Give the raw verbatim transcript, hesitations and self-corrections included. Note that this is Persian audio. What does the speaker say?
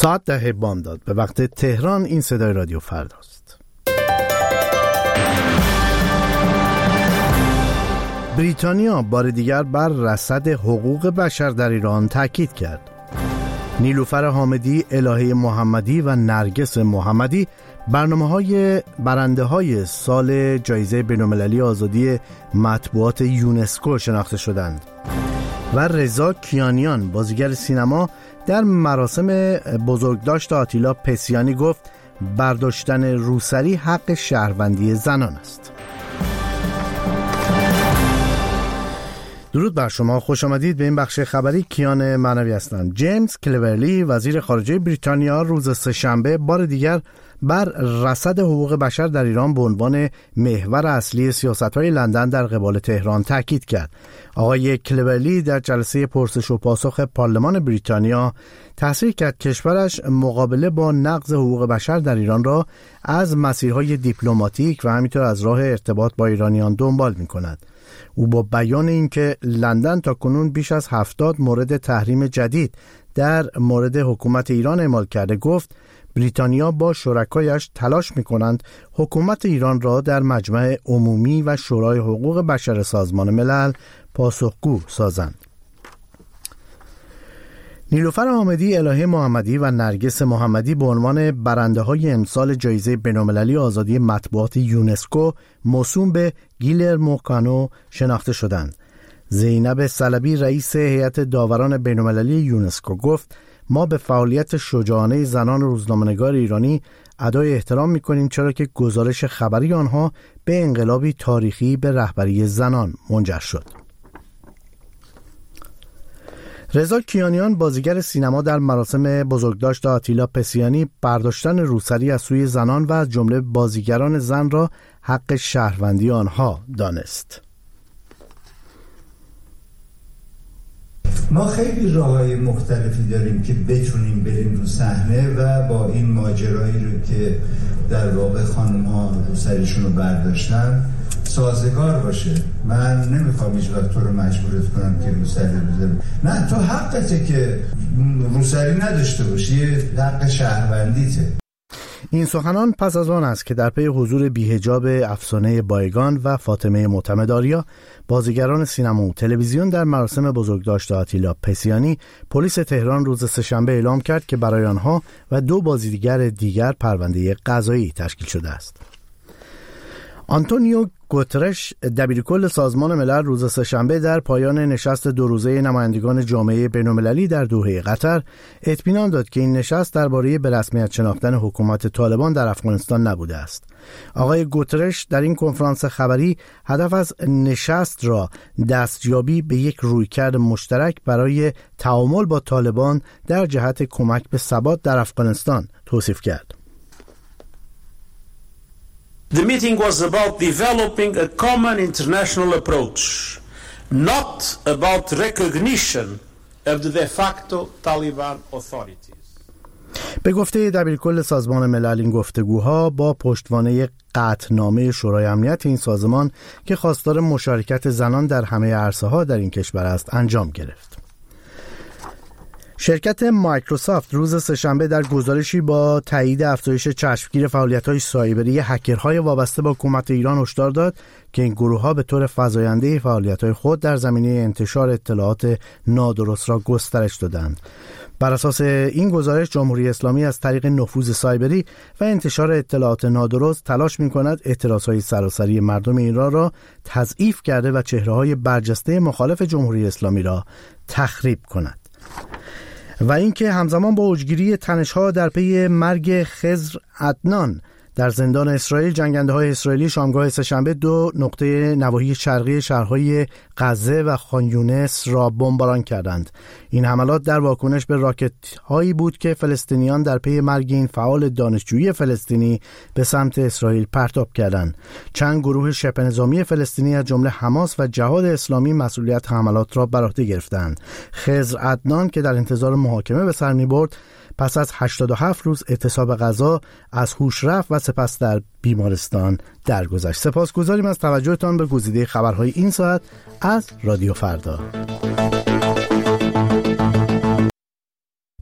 ساعت ده بامداد به وقت تهران. این صدای رادیو فرداست. بریتانیا بار دیگر بر رصد حقوق بشر در ایران تاکید کرد. نیلوفر حامدی، الهه محمدی و نرگس محمدی برنامه‌های برنده‌های سال جایزه بین‌المللی آزادی مطبوعات یونسکو شناخته شدند و رضا کیانیان، بازیگر سینما، در مراسم بزرگداشت آتیلا پسیانی گفت برداشتن روسری حق شهروندی زنان است. درود بر شما، خوش آمدید به این بخش خبری. کیان معنوی هستند. جیمز کلورلی، وزیر خارجه بریتانیا، روز سه‌شنبه بار دیگر بر رصد حقوق بشر در ایران به عنوان محور اصلی سیاست‌های لندن در قبال تهران تاکید کرد. آقای کلورلی در جلسه پرسش و پاسخ پارلمان بریتانیا تصریح کرد کشورش مقابله با نقض حقوق بشر در ایران را از مسیرهای دیپلماتیک و همینطور از راه ارتباط با ایرانیان دنبال می‌کند. او با بیان اینکه لندن تاکنون بیش از هفتاد مورد تحریم جدید در مورد حکومت ایران اعمال کرده گفت بریتانیا با شرکایش تلاش می‌کنند حکومت ایران را در مجمع عمومی و شورای حقوق بشر سازمان ملل پاسخگو سازند. نیلوفر حامدی، الهه محمدی و نرگس محمدی به عنوان برنده‌های امسال جایزه بین‌المللی آزادی مطبوعات یونسکو موسوم به گیلرمو کانو شناخته شدند. زینب صلبی، رئیس هیئت داوران بین‌المللی یونسکو گفت ما به فعالیت شجاعانه زنان روزنامه‌نگار ایرانی ادای احترام می‌کنیم، چرا که گزارش خبری آنها به انقلابی تاریخی به رهبری زنان منجر شد. رضا کیانیان، بازیگر سینما، در مراسم بزرگداشت آتیلا پسیانی برداشتن روسری از سوی زنان و از جمله بازیگران زن را حق شهروندی آنها دانست. ما خیلی راه‌های مختلفی داریم که بتونیم بریم رو صحنه و با این ماجرایی رو که در واقع خانم‌ها روسریشون رو برداشتن سازگار باشه. من نمیخوام هیچ وقت تو رو مجبورت کنم که روسری بذاری. نه، تو حقته که روسری نداشته باشی، حق شهروندیته. این سخنان پس از آن است که در پی حضور بی‌حجاب افسانه بایگان و فاطمه معتمدآریا، بازیگران سینما و تلویزیون، در مراسم بزرگداشت آتیلا پسیانی، پلیس تهران روز سه‌شنبه اعلام کرد که برای آنها و دو بازیگر دیگر پرونده قضایی تشکیل شده است. آنتونیو گوترش، دبیرکل سازمان ملل، روز سه‌شنبه در پایان نشست دو روزه نمایندگان جامعه بین‌المللی در دوحه قطر اطمینان داد که این نشست درباره به رسمیت شناختن حکومت طالبان در افغانستان نبوده است. آقای گوترش در این کنفرانس خبری هدف از نشست را دستیابی به یک رویکرد مشترک برای تعامل با طالبان در جهت کمک به ثبات در افغانستان توصیف کرد. The meeting was about developing a common international approach, not about recognition of the de facto Taliban authorities. به گفته دبیرکل سازمان ملل، این گفتگوها با پشتوانه قطعنامه شورای امنیت این سازمان که خواستار مشارکت زنان در همه عرصه‌ها در این کشور است انجام گرفت. شرکت مایکروسافت روز سه‌شنبه در گزارشی با تایید افزایش چشمگیر فعالیت‌های سایبری هکرهای وابسته با حکومت ایران هشدار داد که این گروه‌ها به طور فزاینده فعالیت‌های خود در زمینه انتشار اطلاعات نادرست را گسترش دادند. بر اساس این گزارش، جمهوری اسلامی از طریق نفوذ سایبری و انتشار اطلاعات نادرست تلاش می‌کند اعتراضهای سراسری مردم ایران را تضعیف کرده و چهره‌های برجسته مخالف جمهوری اسلامی را تخریب کند. و اینکه همزمان با اوجگیری تنش‌ها در پی مرگ خضر عدنان در زندان اسرائیل، جنگنده‌های اسرائیلی شامگاه سه‌شنبه دو نقطه نواحی شرقی شهرهای غزه و خان یونس را بمباران کردند. این حملات در واکنش به راکت‌هایی بود که فلسطینیان در پی مرگ این فعال دانشجویی فلسطینی به سمت اسرائیل پرتاب کردند. چند گروه شبه نظامی فلسطینی از جمله حماس و جهاد اسلامی مسئولیت حملات را بر عهده گرفتند. خضر عدنان که در انتظار محاکمه به سر می‌برد، پس از هشتاد و هفت روز اعتصاب غذا از هوش رفت و سپس در بیمارستان درگذشت. سپاسگزاریم از توجهتان به گزیده خبرهای این ساعت از رادیو فردا.